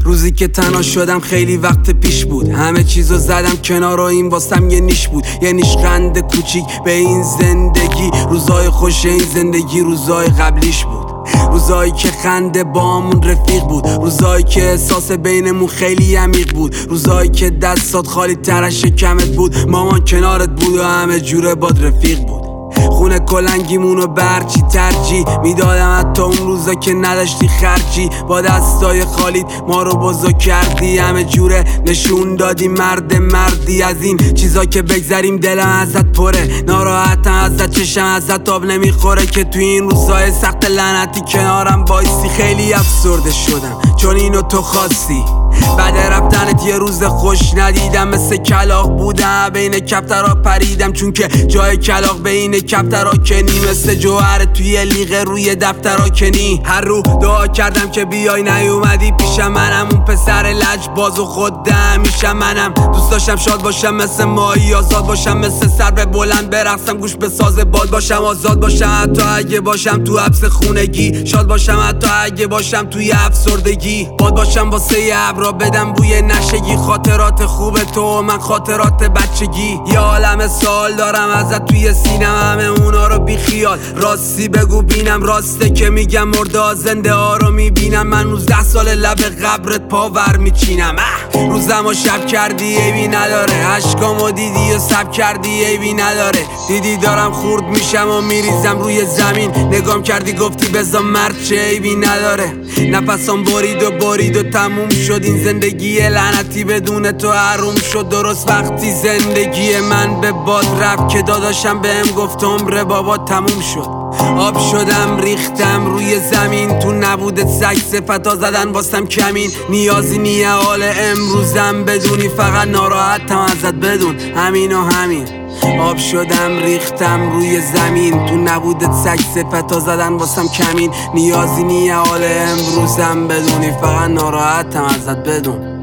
روزی که تنها شدم خیلی وقت پیش بود، همه چیزو زدم کنار و این واسم یه نیش بود، یه نیشخند کوچیک به این زندگی. روزای خوش این زندگی روزای قبلیش بود، روزایی که خنده بامون رفیق بود، روزایی که احساس بینمون خیلی عمیق بود، روزایی که دستات خالی تر از شکمت بود، مامان کنارت بود و همه جوره باد رفیق بود. خونه کلنگیمونو برچی ترجی میدادم حتی اون روزا که نداشتی خرجی. با دستای خالیت ما رو بزرگ کردی، همه جوره نشون دادی مردی. از این چیزا که بگذریم دلم ازت پره، ناراحتم ازت، چشم ازت آب نمیخوره که توی این روزای سخت لعنتی کنارم بایستی. خیلی افسرده شدم چون اینو تو خواستی، بعد رفتنت یه روز خوش ندیدم، مثل کلاغ بودم بین کفترها پریدم، چون که جای کلاغ بین کفترها کنی، مثل جوهر توی لیغه روی دفترها کنی. هر رو دعا کردم که بیای نیومدی پیشم، منم اون پسر لج باز و خودم میشم. منم دوست داشتم شاد باشم مثل ماهی، آزاد باشم مثل سرو بلند برقصم، گوش به ساز باد باشم، آزاد باشم حتی اگه باشم تو حبس خونگی، شاد باشم حتی اگه باشم توی افسردگی، باد باشم واسه ابرا بدم بوی نشگی، خاطرات خوب تو من خاطرات بچگی. یه عالم سوال دارم ازت توی سینم، همه اونا رو بی خیال راستی بگو بینم، راسته که میگم مرده ها زنده ها رو میبینم. من 19 سال لب قبرت پاور میچینم، روزم و شب کردی عیبی نداره، عشقامو دیدی و سب کردی عیبی نداره، دیدی دارم خورد میشم و میریزم روی زمین، نگام کردی گفتی بزا مرد چه عیبی نداره. نفسام برید و تموم شد، این زندگی لعنتی بدون تو حروم شد. درست وقتی زندگی من به باد رفت که داداشم بهم گفت عمر بابا تموم شد. آب شدم ریختم روی زمین، تو نبودت سگ صفتا زدن واسم کمین. نیازی نیه حال امروزم بدونی، فقط ناراحتم ازت بدون همین و همین. آب شدم ریختم روی زمین، تو نبودت سگ صفتا زدن واسم کمین. نیازی نیه حال امروزم بدونی، فقط ناراحتم ازت بدون.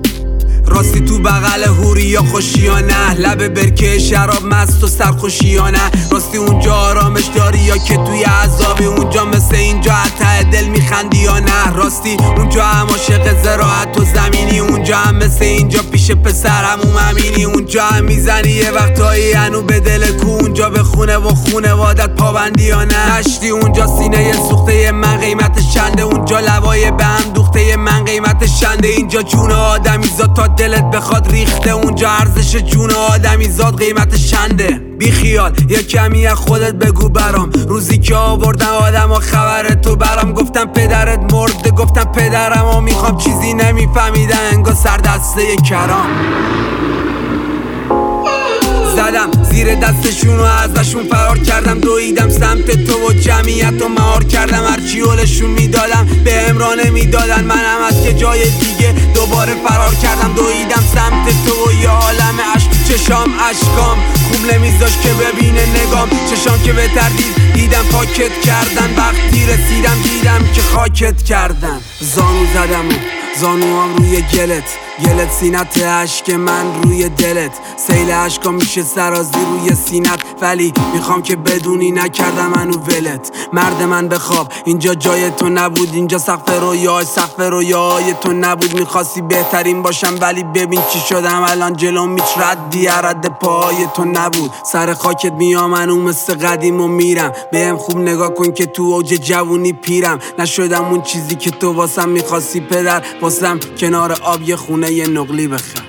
راستی تو بغل هوری یا خوشی یا نه، لب برکه شراب مست و سرخوشی یا نه، راستی اونجا آرامش داری یا که توی عذابی، اونجا مثل اینجا ته دل میخندی یا نه، راستی اونجا هم عاشق زراعت و زمینی، اونجا هم مثل اینجا پیش پسرمون امینی، اونجا هم میزنی یه وقتایی هنو به دل کو، اونجا به خونه و خونوادت پابندی یا نه، نشتی اونجا سینه سوخته من قیمتش چنده، اونجا لوای به هم دوخته من قیمتش چنده، اینجا جون آدمیزاد تا دلت بخواد ریخته، اونجا ارزش جون آدمیزاد قیمتش چنده. بی خیال یه کمی از خودت بگو برام، روزی که آوردن آدم و خبر تو برام، گفتم پدرت مرده، گفتم پدرم و میخوام، چیزی نمیفهمیدن انگار سر دسته کرام. زدم زیر دستشون و ازشون فرار کردم، دویدم سمت تو و جمعیت و مهار کردم، هرچی حالشون میدادم به امرا نمیدادن، منم از که جای دیگه دوباره فرار کردم، دویدم سمت تو و یه عالم عشق، چشام عشقام خوب نمیذاش که ببینه نگام، چشام که به تردید دیدم پاکت کردن، وقتی رسیدم دیدم که خاکت کردن. زانو زدم و زانوام روی گلت سینت عشق من روی دلت، سیل عشقا میشه سرازی روی سینت، ولی میخوام که بدونی نکردم منو ولت. مرد من بخواب اینجا جای تو نبود، اینجا سقف رویای تو نبود، میخواستی بهترین باشم ولی ببین چی شدم الان، جلوم هیچ ردی رد پای تو نبود، سر خاکت میام منو مثل قدیم و میرم، بهم خوب نگاه کن که تو اوج جوونی پیرم، نشدم اون چیزی که تو واسم میخواستی پدر، واسم کنار آب یه خونه یه نقلی بخر.